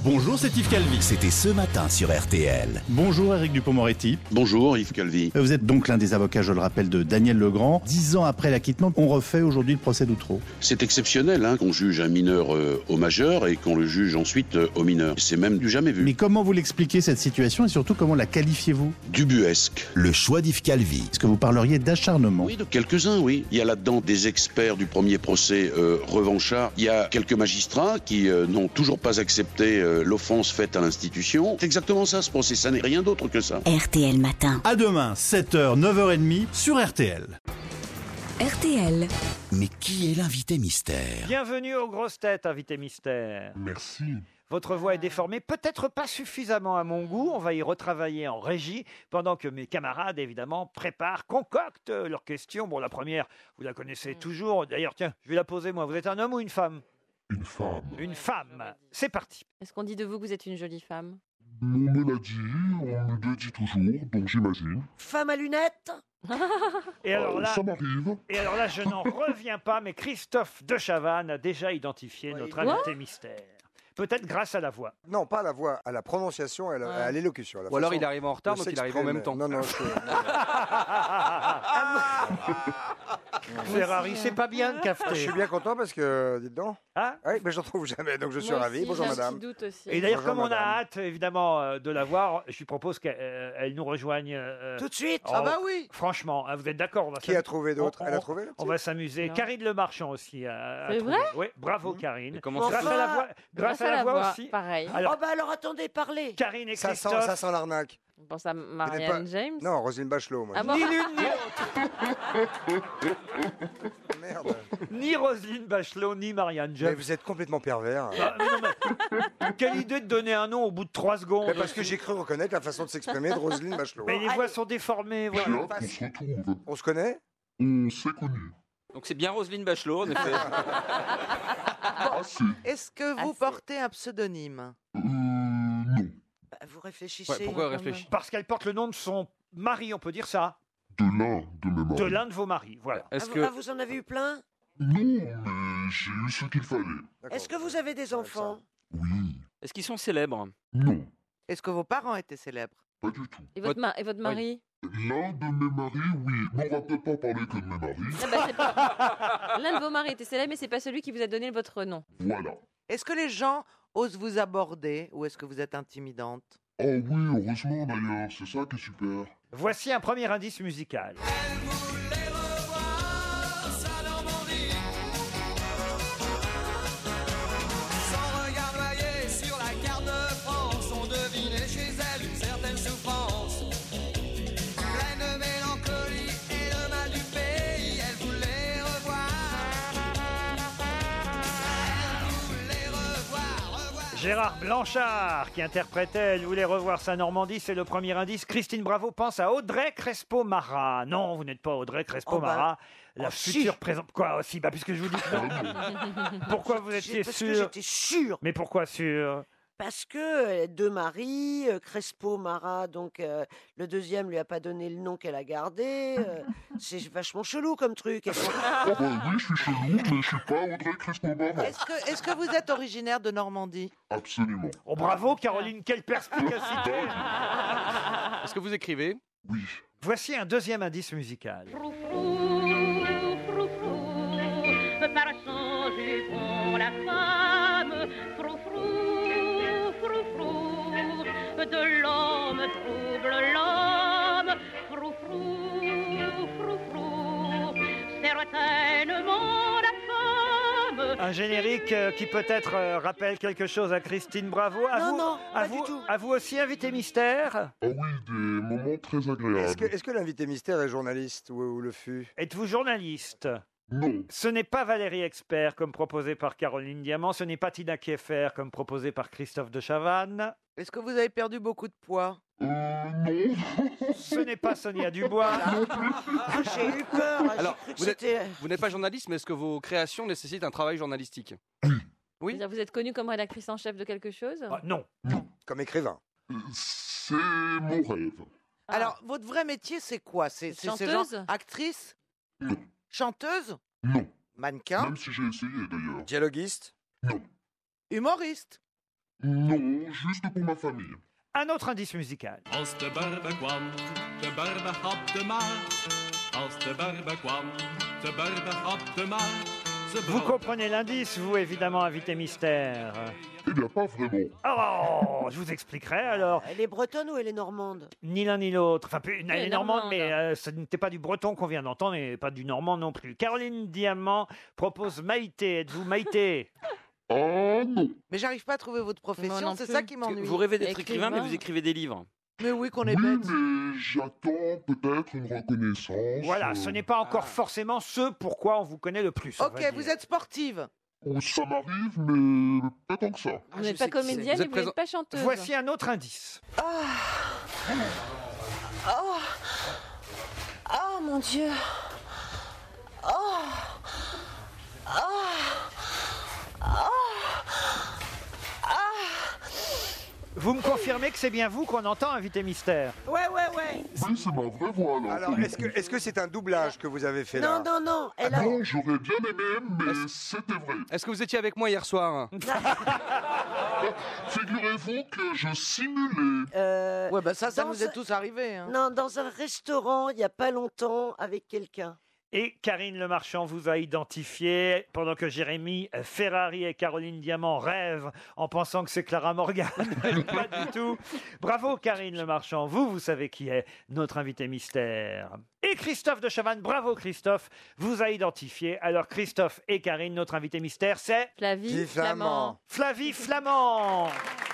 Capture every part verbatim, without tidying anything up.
Bonjour, c'est Yves Calvi. C'était ce matin sur R T L. Bonjour Éric Dupond-Moretti. Bonjour Yves Calvi. Vous êtes donc l'un des avocats, je le rappelle, de Daniel Legrand. Dix ans après l'acquittement, on refait aujourd'hui le procès d'Outreau. C'est exceptionnel hein, qu'on juge un mineur euh, au majeur et qu'on le juge ensuite euh, au mineur. C'est même du jamais vu. Mais comment vous l'expliquez cette situation et surtout comment la qualifiez-vous? Dubuesque. Le choix d'Yves Calvi. Est-ce que vous parleriez d'acharnement? Oui, de quelques-uns, oui. Il y a là-dedans des experts du premier procès euh, revanchards. Il y a quelques magistrats qui euh, n'ont toujours pas accepté euh, l'offense faite à l'institution. C'est exactement ça ce procès, ça n'est rien d'autre que ça. R T L Matin. À demain, sept heures, neuf heures trente sur R T L. R T L. Mais qui est l'invité mystère? Bienvenue aux grosses têtes, invité mystère. Merci. Votre voix est déformée, peut-être pas suffisamment à mon goût. On va y retravailler en régie pendant que mes camarades, évidemment, préparent, concoctent leurs questions. Bon, la première, vous la connaissez toujours. D'ailleurs, tiens, je vais la poser moi. Vous êtes un homme ou une femme? Une femme. Une femme. C'est parti. Est-ce qu'on dit de vous que vous êtes une jolie femme? On me l'a dit, on me le dit toujours, donc j'imagine. Femme à lunettes? Et alors Euh, là, ça m'arrive. et alors là, je n'en reviens pas, mais Christophe de Chavannes a déjà identifié Oui. notre invité mystère. Peut-être grâce à la voix. Non, pas à la voix, à la prononciation et à la- Ouais. à l'élocution. à la Ou alors façon il arrive en retard, de donc il arrive en s'exprimer. même temps. Non, non, je- Ferrari, c'est pas bien de je cafeter. suis bien content parce que, dites donc. Hein Oui, mais je ne trouve jamais, donc je suis Moi ravi. aussi, Bonjour j'ai un madame. petit doute aussi. Et d'ailleurs, Bonjour, comme on a madame. hâte, évidemment, euh, de la voir, je lui propose qu'elle euh, elle nous rejoigne. euh, Tout de suite? Oh, Ah bah oui! Franchement, hein, vous êtes d'accord? on va Qui a s'am- trouvé d'autres? on- Elle a on- trouvé le On petit va s'amuser. Non. Karine Le Marchand aussi. a- a C'est trouvé. vrai Oui, bravo Karine. Et comment Grâce ça à se la voix, grâce à la voix aussi. pareil. Alors, Oh bah alors attendez, parlez! Karine et Ça sent, Christophe. ça sent l'arnaque. On pense à pas- Marianne James. Non, Roselyne Bachelot, moi. Ah bon? Ni l'une ni l'autre. Merde. Ni Roselyne Bachelot, ni Marianne Mais James. vous êtes complètement pervers. Ah, mais non, mais- Quelle idée de donner un nom au bout de trois secondes. Mais parce que j'ai cru reconnaître la façon de s'exprimer de Roselyne Bachelot. Mais les voix sont déformées. voilà. Tiens, on se retrouve. On se connaît? On s'est connus. Donc c'est bien Roselyne Bachelot, en effet. Assez. Est-ce que vous Assez. portez un pseudonyme? Euh, non. Bah, vous réfléchissez. Ouais, pourquoi quand réfléchir? Parce qu'elle porte le nom de son mari, on peut dire ça. De l'un de mes De maris. l'un de vos maris. Voilà. Ah, Est-ce vous, que ah, vous en avez eu plein? Non, mais j'ai eu ce qu'il fallait. D'accord. Est-ce que vous avez des enfants? Oui. est-ce qu'ils sont célèbres? Non. Est-ce que vos parents étaient célèbres? Pas du tout. Et votre, ma- et votre mari? L'un de mes maris, oui. Mais on va peut-être pas parler que de mes maris. Ah bah, c'est pas- L'un de vos maris était célèbre, mais c'est pas celui qui vous a donné votre nom. Voilà. Est-ce que les gens osent vous aborder ou est-ce que vous êtes intimidante? Oh oui, heureusement d'ailleurs, c'est ça qui est super. Voici un premier indice musical. Gérard Blanchard qui interprétait Elle voulait revoir sa Normandie, c'est le premier indice. Christine Bravo pense à Audrey Crespo-Mara. Non, vous n'êtes pas Audrey Crespo-Mara. La Oh, si. future présente. Quoi aussi? Bah, puisque je vous dis que non. Pourquoi vous étiez Parce que sûr? j'étais sûre. Mais pourquoi sûr? Parce que euh, deux maris, euh, Crespo, Mara, donc euh, le deuxième lui a pas donné le nom qu'elle a gardé. euh, c'est vachement chelou comme truc. Elles sont- Oh bah oui, je suis chelou, mais je suis pas Audrey Crespo-Mara. Est-ce que, est-ce que vous êtes originaire de Normandie? Absolument. Oh bravo Caroline, quelle perspicacité! Est-ce que vous écrivez? Oui. Voici un deuxième indice musical. Par son jupon la femme, froufrou, froufrou, de l'homme trouble l'homme, froufrou, froufrou, certainement la femme. Un générique euh, qui peut-être euh, rappelle quelque chose à Christine Bravo. À Non, vous, non, à pas vous, du tout. À vous aussi, invité mystère. Ah oui, des moments très agréables. Est-ce que, est-ce que l'invité mystère est journaliste ou, ou le fut? Êtes-vous journaliste? Non. Ce n'est pas Valérie Expert comme proposé par Caroline Diamant, ce n'est pas Tina Kieffer comme proposé par Christophe de Chavannes, Est-ce que vous avez perdu beaucoup de poids? Euh, non. ce n'est pas Sonia Dubois. Ah, j'ai eu peur. j'ai Alors, cru que vous êtes- c'était. Vous n'êtes pas journaliste, mais est-ce que vos créations nécessitent un travail journalistique? Oui. C'est-à-dire, vous êtes connu comme rédactrice en chef de quelque chose? Ah, non. Comme écrivain. Euh, C'est mon rêve. Ah. Alors, votre vrai métier, c'est quoi? C'est c'est- c'est genre Chanteuse? actrice? Non. Chanteuse? Non. Mannequin? Même si j'ai essayé d'ailleurs. Dialoguiste? Non. Humoriste? Non, juste pour ma famille. Un autre indice musical. Als de berbe kwam, de berbe had de maar. Als de berbe kwam, de berbe had de maar. Ze Vous comprenez l'indice, vous, évidemment, invité mystère. Eh bien, pas vraiment. Oh, je vous expliquerai alors. Elle est bretonne ou elle est normande? Ni l'un ni l'autre. Enfin, elle Elle est est normande, normande. mais euh, ce n'était pas du breton qu'on vient d'entendre et pas du normand non plus. Caroline Diamant propose Maïté. Êtes-vous Maïté? Oh non. Mais j'arrive pas à trouver votre profession, non c'est plus. ça qui m'ennuie. Vous rêvez d'être écrivain, mais vous écrivez des livres. Mais oui, qu'on est Oui, bête. mais j'attends peut-être une reconnaissance. Voilà, euh, ce n'est pas encore forcément ce pourquoi on vous connaît le plus. on Ok, va vous dire. êtes sportive. oh, ça m'arrive, mais pas tant que ça. Vous n'êtes pas comédienne Vous et êtes vous n'êtes pas chanteuse. Voici un autre indice. Oh. Oh mon Dieu. Oh. Oh. Oh. Vous me confirmez que c'est bien vous qu'on entend, invité mystère? Ouais, ouais, ouais. Oui, c'est ma vraie voix, là. Alors, est-ce que est-ce que c'est un doublage que vous avez fait là? Non, non, non. Elle a... Non, j'aurais bien aimé, mais c'était vrai. Est-ce que vous étiez avec moi hier soir? Figurez-vous que je simulais. Euh, Ouais, bah ça, ça dans nous est un- tous arrivé. Hein. Non, dans un restaurant, il n'y a pas longtemps, avec quelqu'un. Et Karine Le Marchand vous a identifié pendant que Jérémy Ferrari et Caroline Diamant rêvent en pensant que c'est Clara Morgan. Pas du tout. Bravo Karine Le Marchand. Vous, vous savez qui est notre invité mystère. Et Christophe de Chavannes, bravo Christophe, vous a identifié. Alors Christophe et Karine, notre invité mystère, c'est Flavie Flavie Flamand. Flavie Flamand.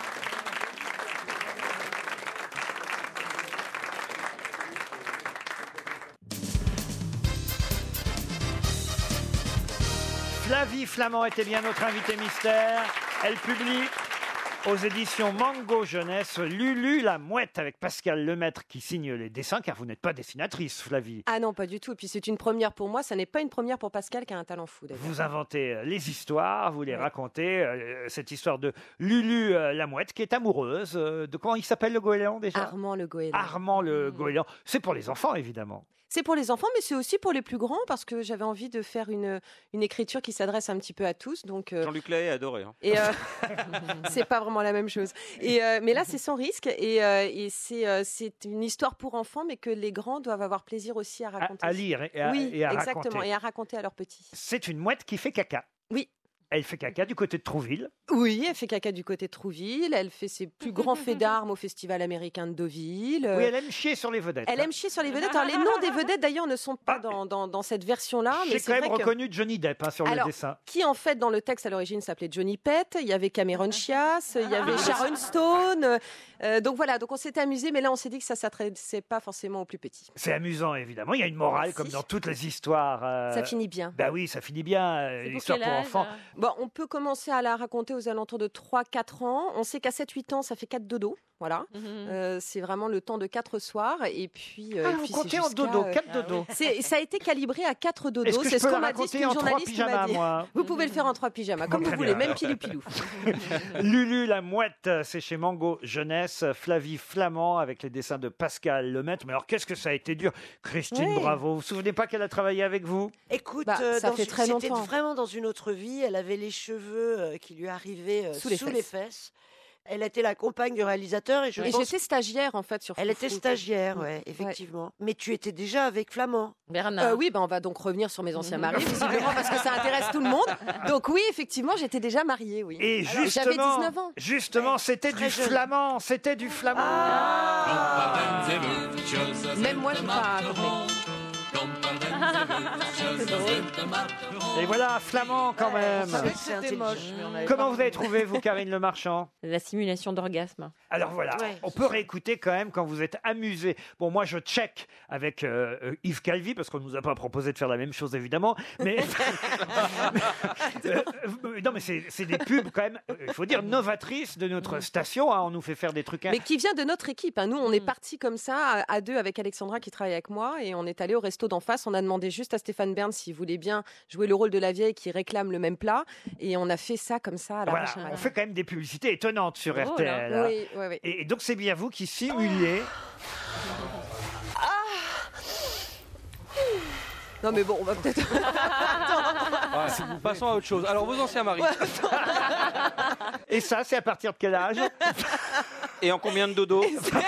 Flavie Flamand était bien notre invitée mystère. Elle publie aux éditions Mango Jeunesse Lulu la Mouette avec Pascal Lemaître qui signe les dessins, car vous n'êtes pas dessinatrice, Flavie. Ah non, pas du tout. Et puis c'est une première pour moi. Ça n'est pas une première pour Pascal qui a un talent fou d'ailleurs. Vous inventez euh, les histoires, vous les racontez. euh, cette histoire de Lulu euh, la Mouette qui est amoureuse euh, de comment il s'appelle le goéland déjà Armand le goéland. Armand le goéland. C'est pour les enfants évidemment. C'est pour les enfants, mais c'est aussi pour les plus grands parce que j'avais envie de faire une, une écriture qui s'adresse un petit peu à tous. Donc, euh, Jean-Luc Lahaye a adoré. Hein. et euh, c'est pas vraiment la même chose. Et euh, mais là, c'est sans risque et, euh, et c'est euh, c'est une histoire pour enfants, mais que les grands doivent avoir plaisir aussi à raconter. À lire et à, oui, et à exactement, raconter. et à raconter à leurs petits. C'est une mouette qui fait caca. Oui. Elle fait caca du côté de Trouville. Oui, elle fait caca du côté de Trouville. Elle fait ses plus grands faits d'armes au Festival américain de Deauville. Oui, elle aime chier sur les vedettes. Elle aime chier sur les vedettes. Alors, les noms des vedettes, d'ailleurs, ne sont pas dans, dans, dans cette version-là. mais J'ai c'est quand même vrai que- reconnu Johnny Depp hein, sur Alors, le dessin. qui, en fait, dans le texte, à l'origine, s'appelait Johnny Pett. Il y avait Cameron Chias, il y avait Sharon Stone. Euh, donc voilà, donc on s'est amusé, mais là, on s'est dit que ça ne s'adressait pas forcément aux plus petits. C'est amusant, évidemment. Il y a une morale, Merci. comme dans toutes les histoires. euh, Ça finit bien. Bah oui, ça finit bien. euh, L'histoire pour enfants. Bon, on peut commencer à la raconter aux alentours de trois quatre ans. On sait qu'à sept huit ans, ça fait quatre dodos. Voilà. Euh, c'est vraiment le temps de quatre soirs. Et puis, euh, Ah, et vous puis comptez c'est en jusqu'à, dodo, euh, quatre dodos. c'est- Ça a été calibré à quatre Est-ce dodos. que je C'est ce peux qu'on la m'a dit, raconter c'est une en trois journaliste qui m'a pyjamas, dit. moi Vous pouvez le faire en trois pyjamas, comme Très vous voulez, bien. même pilou pilou. Lulu la Mouette, c'est chez Mango Jeunesse. Flavie Flamand avec les dessins de Pascal Lemaître. Mais alors, qu'est-ce que ça a été dur. Christine, Oui. bravo. Vous vous souvenez pas qu'elle a travaillé avec vous? Écoute, Bah, euh, ça dans fait une- très c'était longtemps. vraiment dans une autre vie. Elle avait les cheveux euh, qui lui arrivaient euh, Sous sous, les les, fesses. fesses. Elle était la compagne du réalisateur et je Et pense j'étais stagiaire, en fait, sur Elle était Froufrou. stagiaire, ouais, effectivement. Mais tu étais déjà avec Flamand. Euh, oui, ben on va donc revenir sur mes anciens maris, visiblement, parce que ça intéresse tout le monde. Donc oui, effectivement, j'étais déjà mariée, oui. Et J'avais justement, dix-neuf ans. justement, c'était du très jeune. flamand, c'était du flamand. Ah. Même moi, j'ai pas compris. Et voilà, flamand quand même. savait que c'était moche, mais on avait Comment pas vous avez trouvé, vous, Karine Le Marchand? La simulation d'orgasme. Alors voilà, Ouais. on peut réécouter quand même quand vous êtes amusé. Bon, moi je check avec euh, euh, Yves Calvi parce qu'on nous a pas proposé de faire la même chose évidemment, mais Euh, euh, non mais c'est c'est des pubs quand même. euh, Il faut dire novatrices de notre station. Hein, on nous fait faire des trucs. Mais qui vient de notre équipe. hein. Nous, on est partis comme ça, à à deux, avec Alexandra qui travaille avec moi, et on est allé au resto d'en face. On a demandé juste à Stéphane Bern s'il voulait bien jouer le rôle de la vieille qui réclame le même plat, et on a fait ça comme ça à la Voilà, vache à on fait quand même des publicités étonnantes sur Drôle, R T L. hein. hein. Oui, oui, oui. Et, et donc c'est bien vous qui simulez. Non, mais bon, on va peut-être. Ouais, passons à autre chose. Alors, vos anciens maris. Et ça, c'est à partir de quel âge? Et en combien de dodo?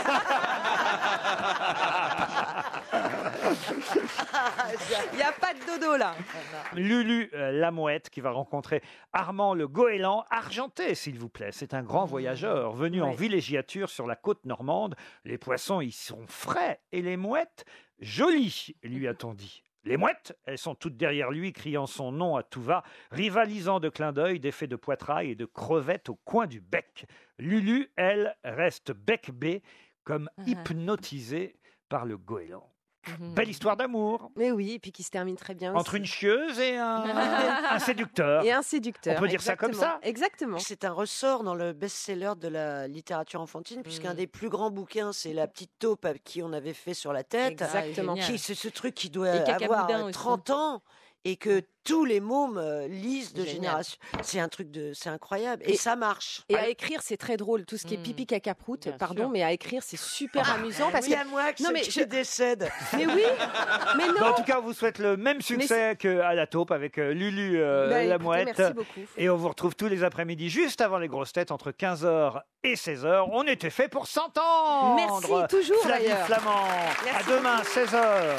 Il n'y a pas de dodo là. Lulu euh, la mouette qui va rencontrer Armand le goéland argenté, s'il vous plaît. C'est un grand voyageur venu en villégiature sur la côte normande. Les poissons y sont frais et les mouettes jolies, lui a-t-on dit. Les mouettes, elles sont toutes derrière lui, criant son nom à tout va, rivalisant de clins d'œil, d'effets de poitrail et de crevettes au coin du bec. Lulu, elle, reste bec bée, comme hypnotisée par le goéland. Belle histoire d'amour. Mais oui, et puis qui se termine très bien entre aussi. une chieuse et un, un séducteur. Et un séducteur. On peut dire ça comme ça? Exactement. C'est un ressort dans le best-seller de la littérature enfantine, puisqu'un des plus grands bouquins, c'est La petite taupe à qui on avait fait sur la tête. Exactement. Qui, c'est ce truc qui doit Et Cacaboudin avoir aussi. trente ans. Et que tous les mômes euh, lisent de Génial. génération. C'est un truc de, c'est incroyable. Et, Et- ça marche. Et à écrire, c'est très drôle. Tout ce qui est pipi caca prout, pardon, sûr. mais à écrire, c'est super amusant parce oui, que à moi que non ceux mais qui je... décèdent. Mais oui, mais non. Bon, en tout cas, on vous souhaite le même succès qu'à la taupe avec euh, Lulu euh, Bah, la écoutez, mouette. merci beaucoup. Et on vous retrouve tous les après-midi juste avant les grosses têtes entre quinze heures et seize heures. On était fait pour s'entendre. Merci, toujours, Flavie d'ailleurs. Flamand. Merci à demain, beaucoup. seize heures.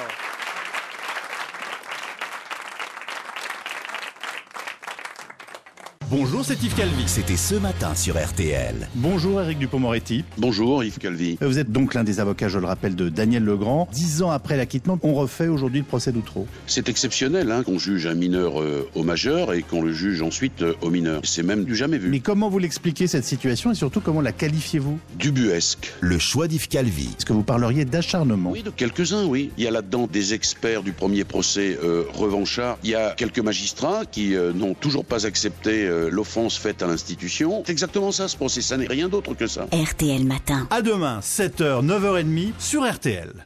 Bonjour, c'est Yves Calvi. C'était ce matin sur R T L. Bonjour Éric Dupond-Moretti. Bonjour Yves Calvi. Vous êtes donc l'un des avocats, je le rappelle, de Daniel Legrand. Dix ans après l'acquittement, on refait aujourd'hui le procès d'Outreau. C'est exceptionnel hein, qu'on juge un mineur euh, au majeur et qu'on le juge ensuite euh, au mineur. C'est même du jamais vu. Mais comment vous l'expliquez cette situation et surtout comment la qualifiez-vous? Dubuesque. Le choix d'Yves Calvi. Est-ce que vous parleriez d'acharnement? Oui, de quelques-uns, oui. Il y a là-dedans des experts du premier procès euh, revanchards. Il y a quelques magistrats qui euh, n'ont toujours pas accepté euh, l'offense faite à l'institution. C'est exactement ça, ce procès. Ça n'est rien d'autre que ça. R T L Matin. À demain, sept heures, neuf heures trente sur R T L.